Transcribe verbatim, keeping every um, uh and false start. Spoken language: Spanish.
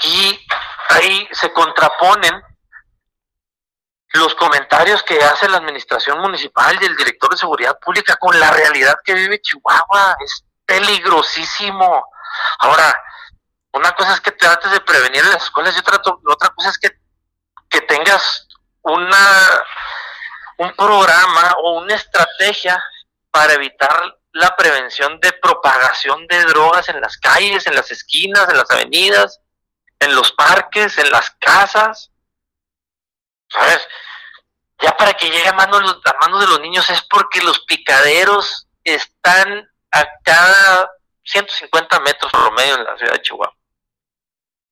Y ahí se contraponen los comentarios que hace la administración municipal y el director de seguridad pública con la realidad que vive Chihuahua. Es peligrosísimo. Ahora, una cosa es que trates de prevenir en las escuelas y otra, otra cosa es que, que tengas una un programa o una estrategia para evitar la prevención de propagación de drogas en las calles, en las esquinas, en las avenidas, en los parques, en las casas. ¿Sabes? Ya para que llegue a manos, a manos de los niños es porque los picaderos están a cada ciento cincuenta metros promedio en la ciudad de Chihuahua.